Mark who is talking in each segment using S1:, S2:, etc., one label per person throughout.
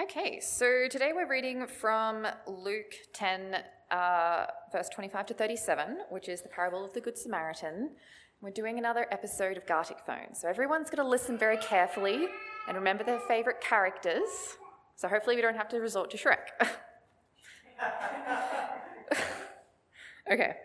S1: Okay, so today we're reading from Luke 10, verse 25 to 37, which is the parable of the Good Samaritan. We're doing another episode of Gartic Phone. So everyone's going to listen very carefully and remember their favourite characters. So hopefully we don't have to resort to Shrek. Okay.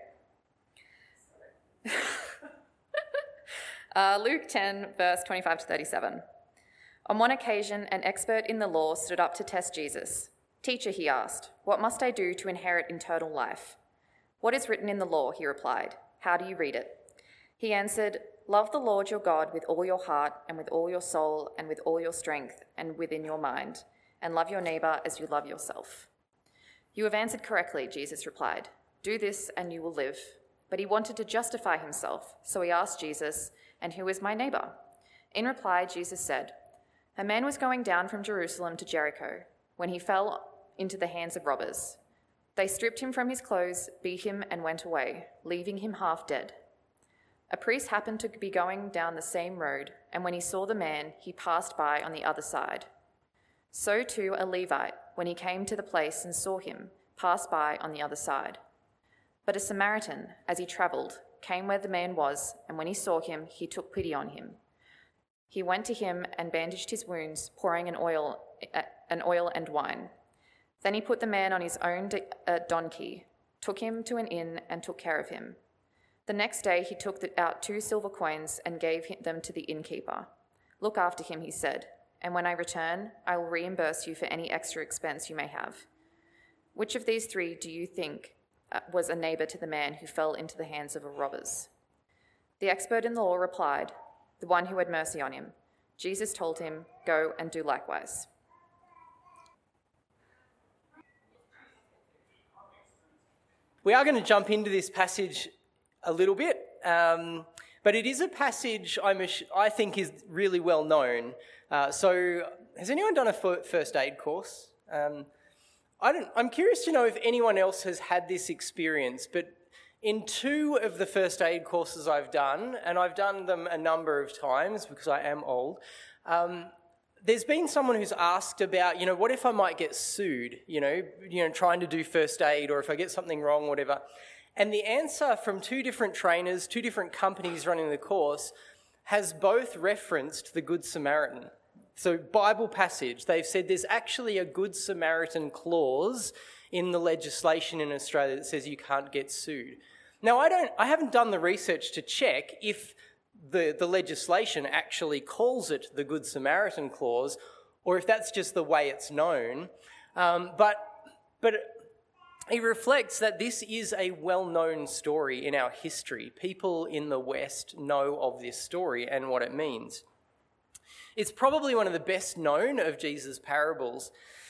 S1: Luke 10, verse 25 to 37. On one occasion, an expert in the law stood up to test Jesus. "Teacher," he asked, "what must I do to inherit eternal life?" "What is written in the law?" he replied. "How do you read it?" He answered, "Love the Lord your God with all your heart and with all your soul and with all your strength and within your mind, and love your neighbour as you love yourself." "You have answered correctly," Jesus replied. "Do this and you will live." But he wanted to justify himself, so he asked Jesus, "And who is my neighbour?" In reply, Jesus said, "A man was going down from Jerusalem to Jericho when he fell into the hands of robbers. They stripped him from his clothes, beat him, and went away, leaving him half dead. A priest happened to be going down the same road, and when he saw the man, he passed by on the other side. So too a Levite, when he came to the place and saw him, passed by on the other side. But a Samaritan, as he travelled, came where the man was, and when he saw him, he took pity on him. He went to him and bandaged his wounds, pouring an oil and wine. Then he put the man on his own donkey, took him to an inn, and took care of him. The next day he took out 2 silver coins and gave them to the innkeeper. 'Look after him,' he said, 'and when I return, I will reimburse you for any extra expense you may have.' Which of these 3 do you think was a neighbour to the man who fell into the hands of robbers?" The expert in the law replied, "The one who had mercy on him." Jesus told him, "Go and do likewise."
S2: We are going to jump into this passage a little bit, but it is a passage I think is really well known. So has anyone done a first aid course? I'm curious to know if anyone else has had this experience, but in 2 of the first aid courses I've done, and I've done them a number of times because I am old, there's been someone who's asked about, what if I might get sued, trying to do first aid, or if I get something wrong, whatever. And the answer from 2 different trainers, 2 different companies running the course, has both referenced the Good Samaritan. So Bible passage, they've said there's actually a Good Samaritan clause in the legislation in Australia that says you can't get sued. Now, I haven't done the research to check if the legislation actually calls it the Good Samaritan clause, or if that's just the way it's known. But it reflects that this is a well-known story in our history. People in the West know of this story and what it means. It's probably one of the best known of Jesus' parables.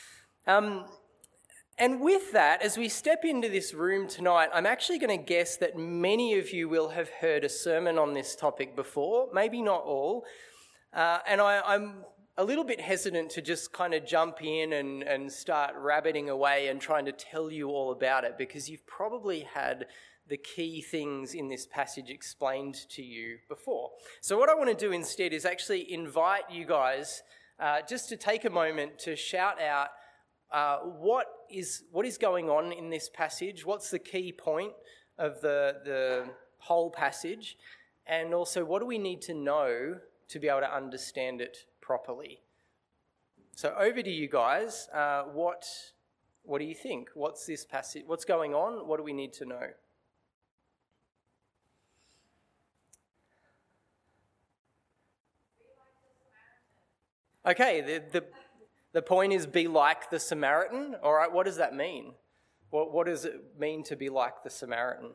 S2: And with that, as we step into this room tonight, I'm actually going to guess that many of you will have heard a sermon on this topic before, maybe not all. And I'm a little bit hesitant to just kind of jump in and start rabbiting away and trying to tell you all about it, because you've probably had the key things in this passage explained to you before. So what I want to do instead is actually invite you guys just to take a moment to shout out what is going on in this passage, what's the key point of the whole passage, and also what do we need to know to be able to understand it properly. So over to you guys. What do you think? What's this passage? What's going on? What do we need to know? Okay, the point is be like the Samaritan. All right, what does that mean? What does it mean to be like the Samaritan?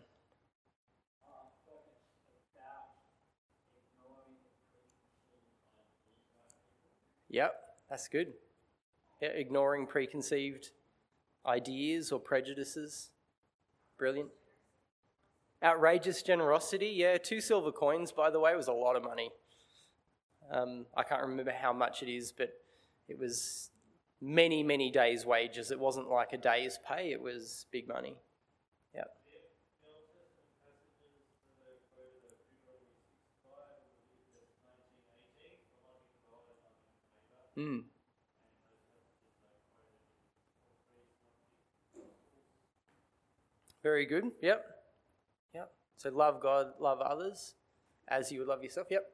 S2: Yep, that's good. Yeah, ignoring preconceived ideas or prejudices. Brilliant. Outrageous generosity. Yeah, 2 silver coins, by the way, was a lot of money. I can't remember how much it is, but it was many, many days' wages. It wasn't like a day's pay, it was big money. Yep. Very good. Yep. Yep. So love God, love others as you would love yourself. Yep.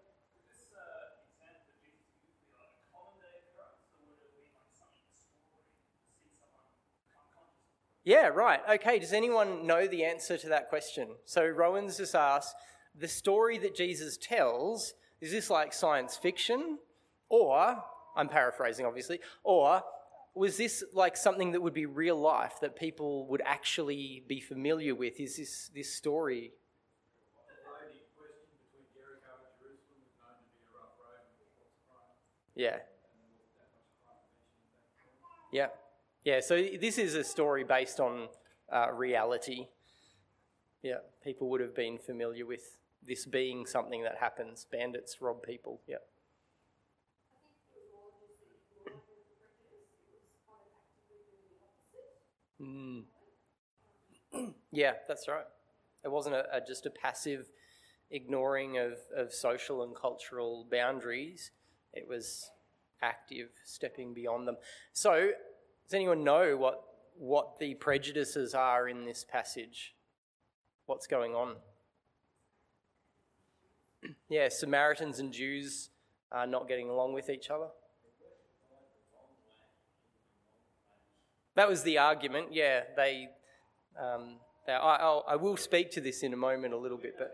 S2: Yeah, right. Okay, does anyone know the answer to that question? So Rowan's just asked, the story that Jesus tells, is this like science fiction? Or, I'm paraphrasing obviously, or was this like something that would be real life, that people would actually be familiar with? Is this story? Yeah. Yeah. Yeah, so this is a story based on reality. Yeah, people would have been familiar with this being something that happens. Bandits rob people. Yeah. Mm. Yeah, that's right. It wasn't just a passive ignoring of social and cultural boundaries. It was active, stepping beyond them. So, does anyone know what the prejudices are in this passage? What's going on? Yeah, Samaritans and Jews are not getting along with each other. That was the argument. Yeah, I will speak to this in a moment a little bit, but.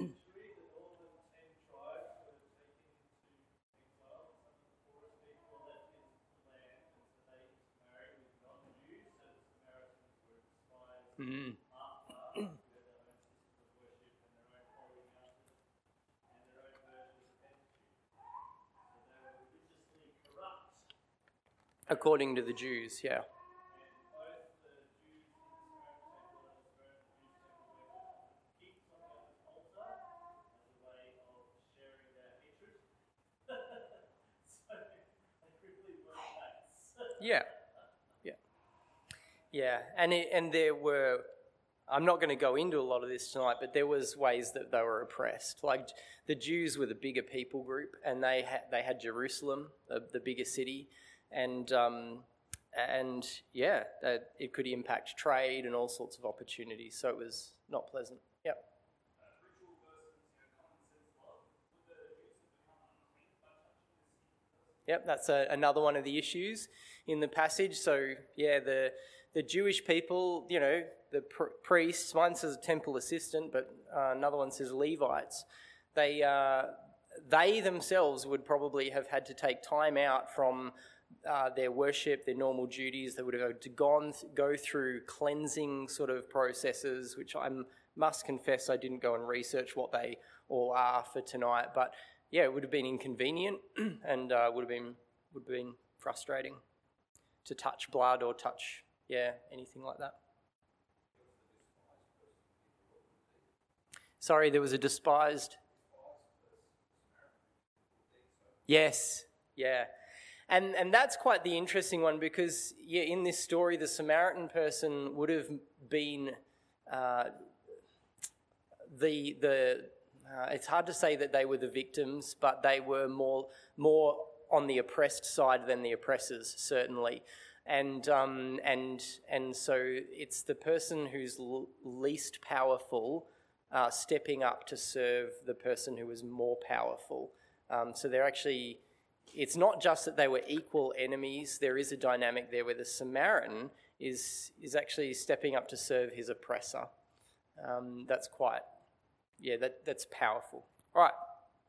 S2: Mm. According to the Jews, yeah. Yeah, yeah, yeah, and there were. I'm not going to go into a lot of this tonight, but there was ways that they were oppressed. Like the Jews were the bigger people group, and they had Jerusalem, the bigger city, and yeah, it could impact trade and all sorts of opportunities. So it was not pleasant. Yep. Yep, that's another one of the issues in the passage. So yeah, the Jewish people, you know, the priests, one says temple assistant, but another one says Levites. They themselves would probably have had to take time out from their worship, their normal duties. They would have had to go through cleansing sort of processes, which I must confess I didn't go and research what they all are for tonight. But yeah, it would have been inconvenient and would have been frustrating to touch blood or touch anything like that. Sorry, there was a despised. Yes, yeah. And that's quite the interesting one because in this story the Samaritan person would have been it's hard to say that they were the victims, but they were more on the oppressed side than the oppressors, certainly. And so it's the person who's least powerful stepping up to serve the person who is more powerful. So they're actually, it's not just that they were equal enemies. There is a dynamic there where the Samaritan is actually stepping up to serve his oppressor. That's quite, that's powerful. All right.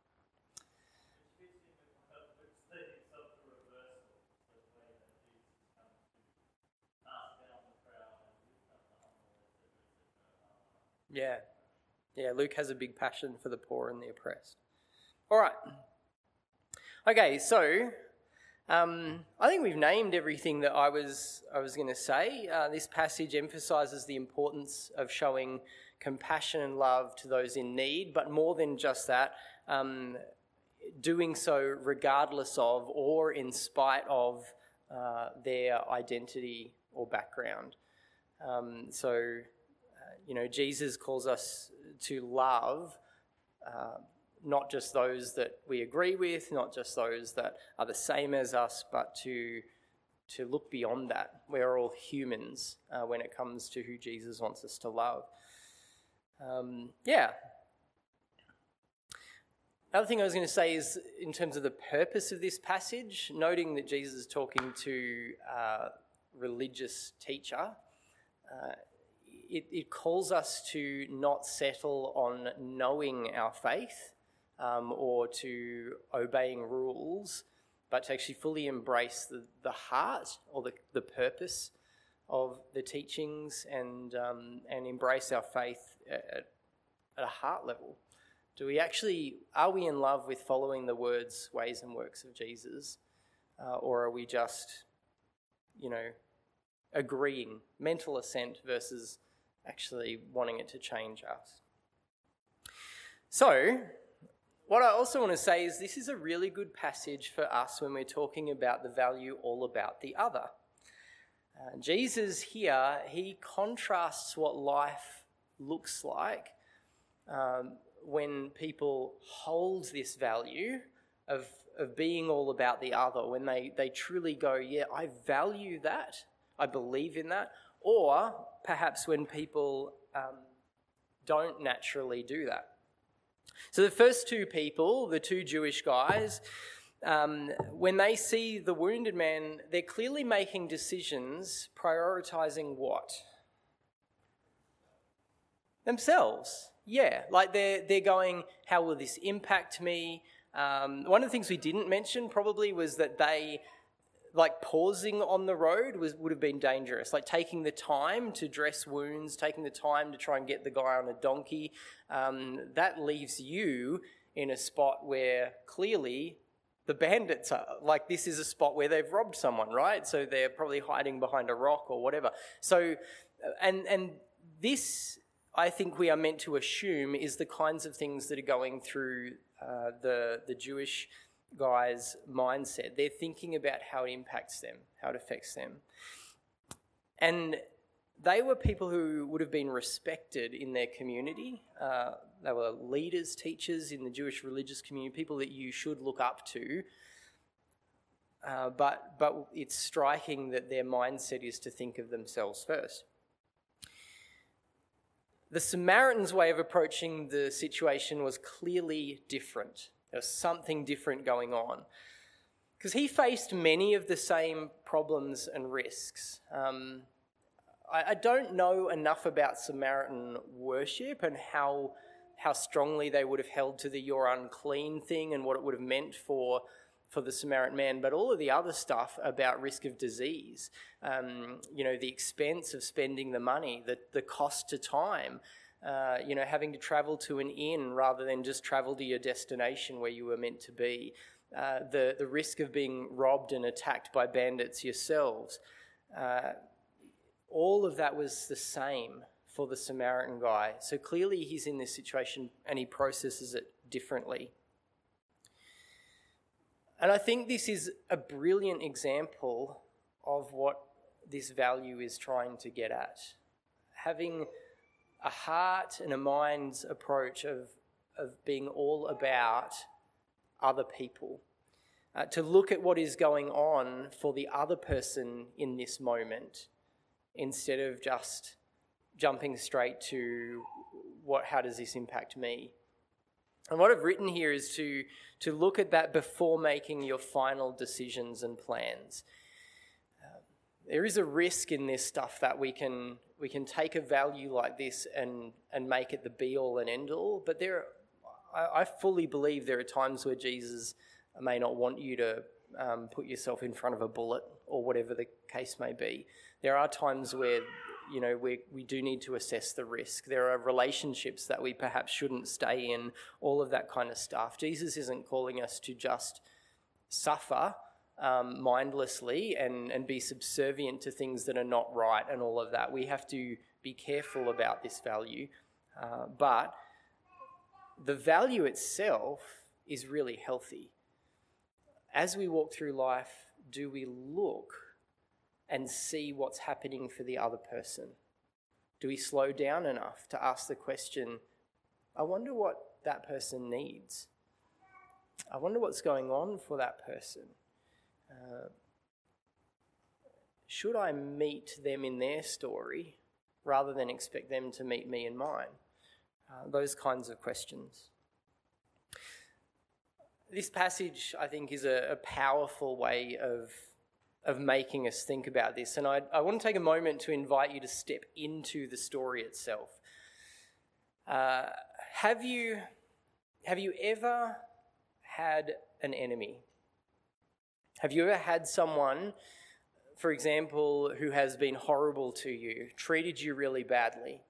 S2: Yeah, Luke has a big passion for the poor and the oppressed. All right. Okay, so I think we've named everything that I was going to say. This passage emphasises the importance of showing compassion and love to those in need, but more than just that, doing so regardless of or in spite of their identity or background. Jesus calls us to love not just those that we agree with, not just those that are the same as us, but to to look beyond that. We're all humans when it comes to who Jesus wants us to love. Another thing I was going to say is in terms of the purpose of this passage, noting that Jesus is talking to a religious teacher, it calls us to not settle on knowing our faith or to obeying rules, but to actually fully embrace the heart or the purpose of the teachings and embrace our faith at a heart level. Are we in love with following the words, ways and works of Jesus? Or are we just, agreeing, mental assent versus actually wanting it to change us? So, what I also want to say is this is a really good passage for us when we're talking about the value all about the other. Jesus here, he contrasts what life looks like when people hold this value of being all about the other, when they truly go, yeah, I value that, I believe in that, or perhaps when people don't naturally do that. So the first two people, the two Jewish guys, when they see the wounded man, they're clearly making decisions prioritising what? Themselves. Yeah, like they're going, how will this impact me? One of the things we didn't mention probably was that they, like pausing on the road would have been dangerous. Like taking the time to dress wounds, taking the time to try and get the guy on a donkey, that leaves you in a spot where clearly the bandits are, like this is a spot where they've robbed someone, right? So they're probably hiding behind a rock or whatever. So, and this, I think we are meant to assume, is the kinds of things that are going through the Jewish guys' mindset. They're thinking about how it impacts them, how it affects them. And they were people who would have been respected in their community. They were leaders, teachers in the Jewish religious community, people that you should look up to. But it's striking that their mindset is to think of themselves first. The Samaritan's way of approaching the situation was clearly different. There was something different going on. Because he faced many of the same problems and risks. I don't know enough about Samaritan worship and how strongly they would have held to the "you're unclean" thing and what it would have meant for the Samaritan man, but all of the other stuff about risk of disease, the expense of spending the money, the cost to time, having to travel to an inn rather than just travel to your destination where you were meant to be, the risk of being robbed and attacked by bandits yourselves. All of that was the same for the Samaritan guy. So clearly he's in this situation and he processes it differently. And I think this is a brilliant example of what this value is trying to get at. Having a heart and a mind's approach of being all about other people. To look at what is going on for the other person in this moment instead of just jumping straight to how does this impact me? And what I've written here is to look at that before making your final decisions and plans. There is a risk in this stuff that we can take a value like this and make it the be-all and end-all, but I fully believe there are times where Jesus may not want you to put yourself in front of a bullet or whatever the case may be. There are times where we do need to assess the risk. There are relationships that we perhaps shouldn't stay in, all of that kind of stuff. Jesus isn't calling us to just suffer mindlessly and be subservient to things that are not right and all of that. We have to be careful about this value. But the value itself is really healthy. As we walk through life, do we look and see what's happening for the other person? Do we slow down enough to ask the question, I wonder what that person needs? I wonder what's going on for that person. should I meet them in their story rather than expect them to meet me in mine? Those kinds of questions. This passage, I think, is a powerful way of making us think about this. And I want to take a moment to invite you to step into the story itself. Have you ever had an enemy? Have you ever had someone, for example, who has been horrible to you, treated you really badly?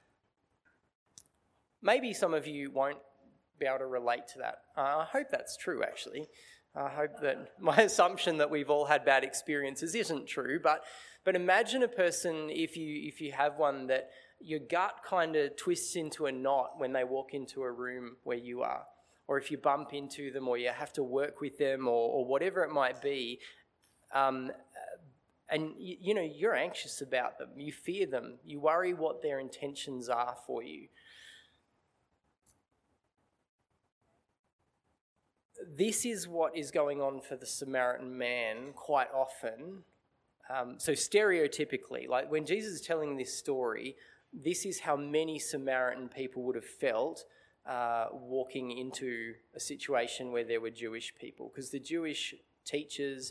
S2: Maybe some of you won't be able to relate to that. I hope that's true, actually. I hope that my assumption that we've all had bad experiences isn't true, but imagine a person, if you have one, that your gut kind of twists into a knot when they walk into a room where you are, or if you bump into them, or you have to work with them, or whatever it might be, and you're anxious about them, you fear them, you worry what their intentions are for you. This is what is going on for the Samaritan man quite often. So stereotypically, like when Jesus is telling this story, this is how many Samaritan people would have felt walking into a situation where there were Jewish people. Because the Jewish teachers,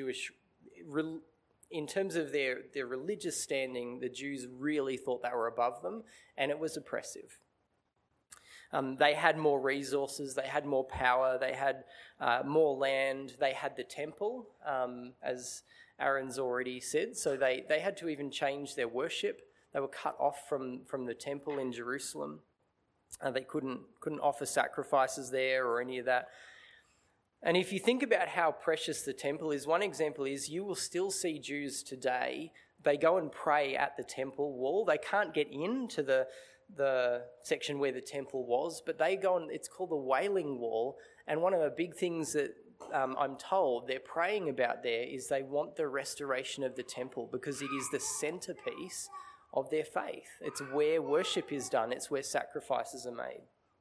S2: in terms of their religious standing, the Jews really thought they were above them, and it was oppressive. They had more resources, they had more power, they had more land, they had the temple, as Aaron's already said, so they had to even change their worship. They were cut off from the temple in Jerusalem. They couldn't offer sacrifices there or any of that. And if you think about how precious the temple is, one example is you will still see Jews today, they go and pray at the temple wall. They can't get into the section where the temple was, but they go and it's called the Wailing Wall. And one of the big things that I'm told they're praying about there is they want the restoration of the temple, because it is the centerpiece of their faith. It's where worship is done. It's where sacrifices are made.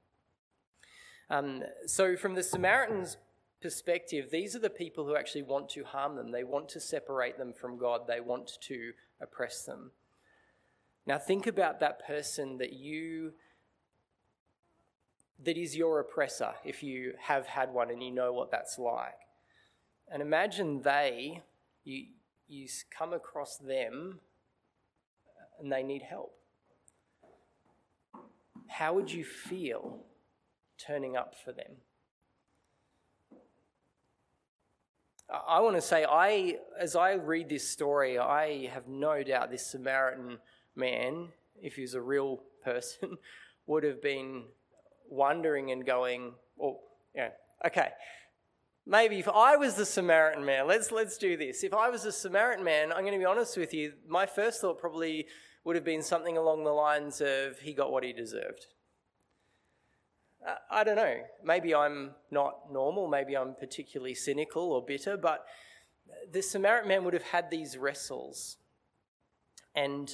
S2: So from the Samaritans' perspective, these are the people who actually want to harm them. They want to separate them from God. They want to oppress them. Now think about that person that is your oppressor, if you have had one and you know what that's like. And imagine you come across them and they need help. How would you feel turning up for them? I want to say, as I read this story, I have no doubt this Samaritan man, if he was a real person, would have been wondering and going, okay, maybe if I was the Samaritan man, let's do this. If I was a Samaritan man, I'm going to be honest with you, my first thought probably would have been something along the lines of, he got what he deserved. I don't know, maybe I'm not normal, maybe I'm particularly cynical or bitter, but the Samaritan man would have had these wrestles. And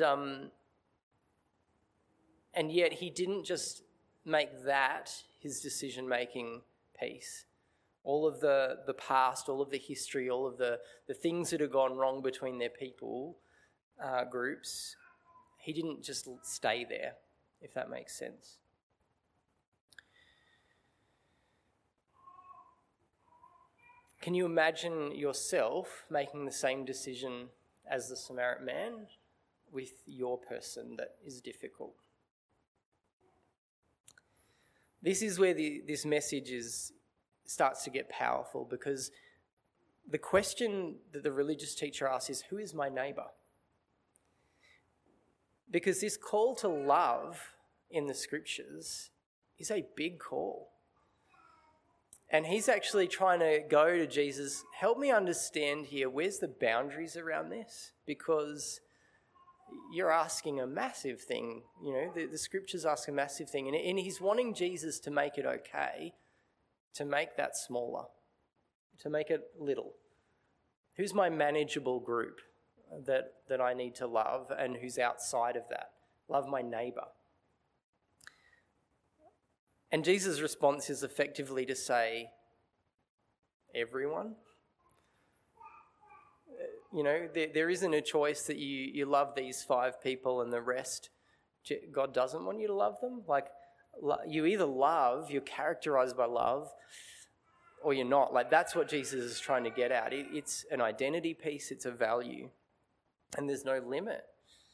S2: yet he didn't just make that his decision-making piece. All of the past, all of the history, all of the things that have gone wrong between their people groups, he didn't just stay there, if that makes sense. Can you imagine yourself making the same decision as the Samaritan man with your person that is difficult? This is where this message starts to get powerful, because the question that the religious teacher asks is, who is my neighbour? Because this call to love in the scriptures is a big call. And he's actually trying to go to Jesus, help me understand here, where's the boundaries around this? Because you're asking a massive thing. You know, the scriptures ask a massive thing. And he's wanting Jesus to make it okay, to make that smaller, to make it little. Who's my manageable group that I need to love, and who's outside of that? Love my neighbour. And Jesus' response is effectively to say, everyone? there isn't a choice that you love these 5 people and the rest, God doesn't want you to love them. Like, you either love, you're characterized by love, or you're not. Like, that's what Jesus is trying to get at. It's an identity piece, it's a value, and there's no limit.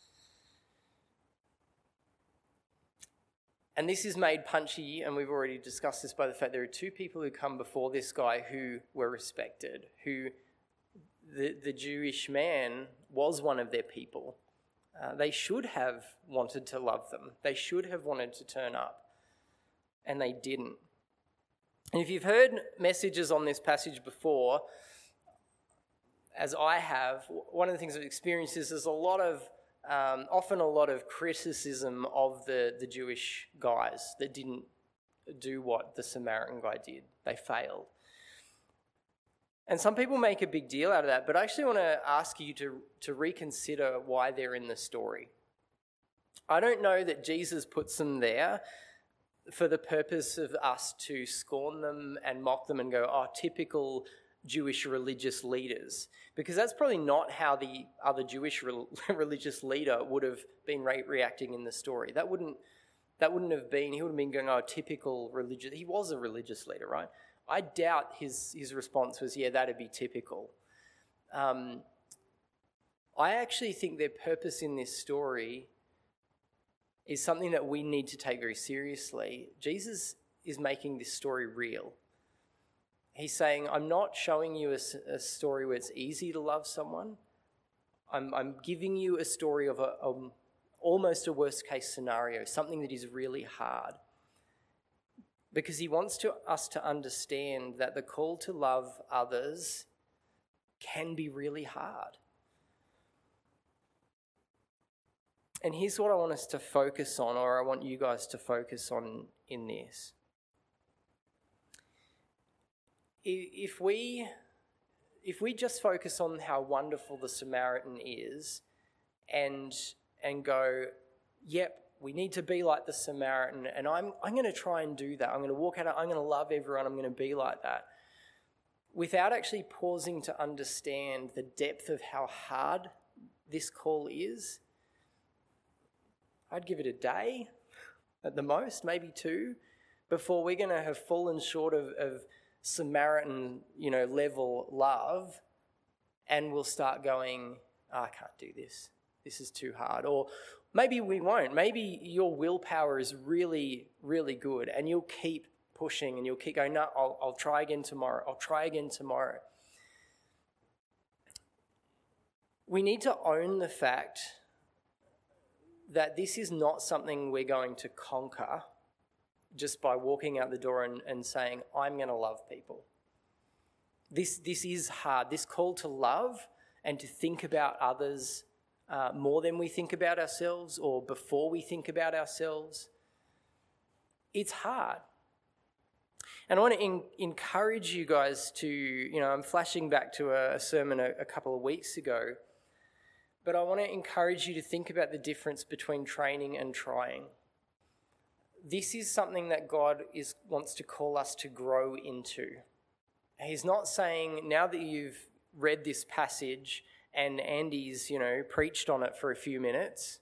S2: And this is made punchy, and we've already discussed this by the fact there are 2 people who come before this guy who were respected, who the Jewish man was one of their people. They should have wanted to love them. They should have wanted to turn up, and they didn't. And if you've heard messages on this passage before, as I have, one of the things I've experienced is there's often a lot of criticism of the Jewish guys that didn't do what the Samaritan guy did. They failed. And some people make a big deal out of that, but I actually want to ask you to reconsider why they're in the story. I don't know that Jesus puts them there for the purpose of us to scorn them and mock them and go, oh, typical Jewish religious leaders, because that's probably not how the other Jewish religious leader would have been reacting in the story. That wouldn't have been, he would have been going, oh, typical religious. He was a religious leader, right? I doubt his response was, yeah, that'd be typical. I actually think their purpose in this story is something that we need to take very seriously. Jesus is making this story real. He's saying, I'm not showing you a story where it's easy to love someone. I'm giving you a story of almost a worst case scenario, something that is really hard. Because he wants us to understand that the call to love others can be really hard. And here's what I want us to focus on, or I want you guys to focus on in this. If we just focus on how wonderful the Samaritan is and go, yep, we need to be like the Samaritan, and I'm going to try and do that. I'm going to walk out, I'm going to love everyone, I'm going to be like that, without actually pausing to understand the depth of how hard this call is, I'd give it a day at the most, maybe 2, before we're going to have fallen short of Samaritan, level love, and we'll start going, I can't do this. This is too hard. Or maybe we won't. Maybe your willpower is really, really good, and you'll keep pushing and you'll keep going, no, I'll try again tomorrow. I'll try again tomorrow. We need to own the fact that this is not something we're going to conquer just by walking out the door and saying, I'm going to love people. This is hard. This call to love and to think about others more than we think about ourselves or before we think about ourselves, it's hard. And I want to encourage you guys to, I'm flashing back to a sermon a couple of weeks ago, but I want to encourage you to think about the difference between training and trying. This is something that God wants to call us to grow into. He's not saying, now that you've read this passage and Andy's, preached on it for a few minutes,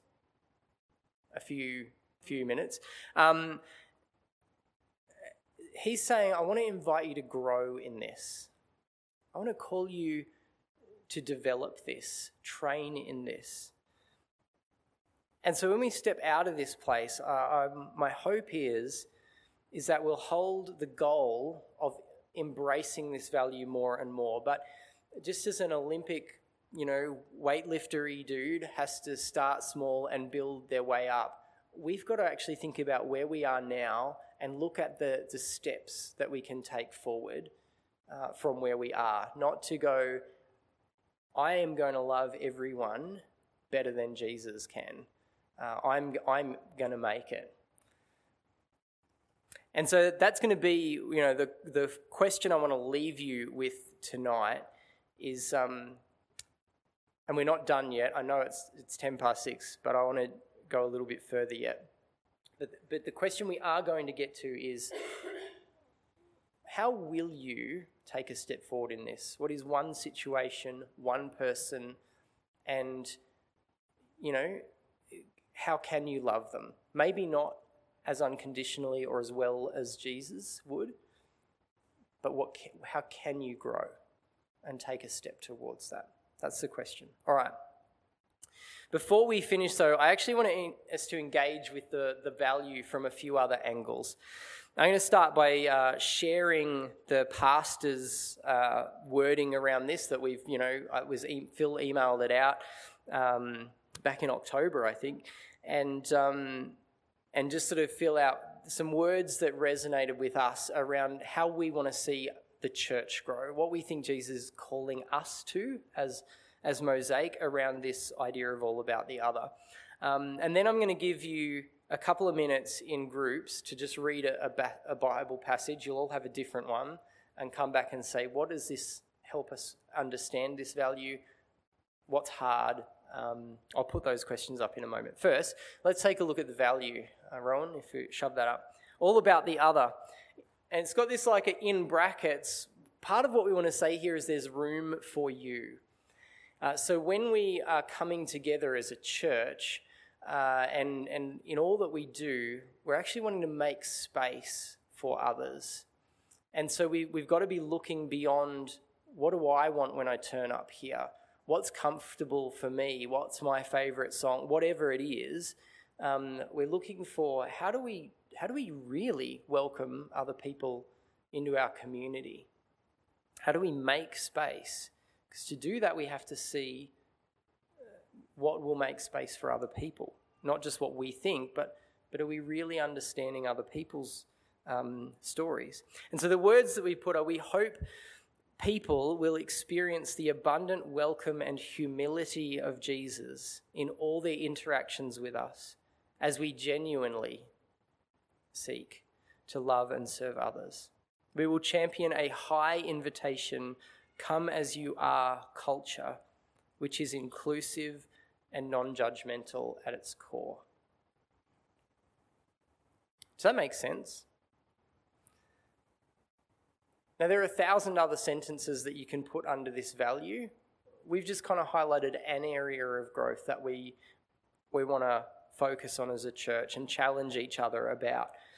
S2: he's saying, I want to invite you to grow in this. I want to call you to develop this, train in this. And so when we step out of this place, my hope is that we'll hold the goal of embracing this value more and more. But just as an Olympic, weightlifter-y dude has to start small and build their way up, we've got to actually think about where we are now and look at the steps that we can take forward from where we are. Not to go, I am going to love everyone better than Jesus can. I'm going to make it. And so that's going to be, the question I want to leave you with tonight is, and we're not done yet. I know it's 6:10, but I want to go a little bit further yet. But the question we are going to get to is, how will you take a step forward in this? What is one situation, one person, and, how can you love them? Maybe not as unconditionally or as well as Jesus would, but how can you grow and take a step towards that? That's the question. All right. Before we finish, though, I actually want us to engage with the value from a few other angles. I'm going to start by sharing the pastor's wording around this that we've, Phil emailed it out back in October, I think, and just sort of fill out some words that resonated with us around how we want to see the church grow, what we think Jesus is calling us to as Mosaic around this idea of all about the other. And then I'm going to give you a couple of minutes in groups to just read a Bible passage. You'll all have a different one and come back and say, what does this help us understand this value? What's hard? I'll put those questions up in a moment. First, let's take a look at the value. Rowan, if you shove that up. All about the other. And it's got this like in brackets. Part of what we want to say here is there's room for you. So when we are coming together as a church, and in all that we do, we're actually wanting to make space for others. And so we've got to be looking beyond, what do I want when I turn up here? What's comfortable for me? What's my favourite song? Whatever it is, we're looking for how do we really welcome other people into our community? How do we make space? Because to do that, we have to see what will make space for other people, not just what we think, but are we really understanding other people's stories? And so the words that we put are, we hope people will experience the abundant welcome and humility of Jesus in all their interactions with us as we genuinely seek to love and serve others. We will champion a high invitation, come as you are culture, which is inclusive and non-judgmental at its core. Does that make sense? Now, there are 1,000 other sentences that you can put under this value. We've just kind of highlighted an area of growth that we want to focus on as a church and challenge each other about.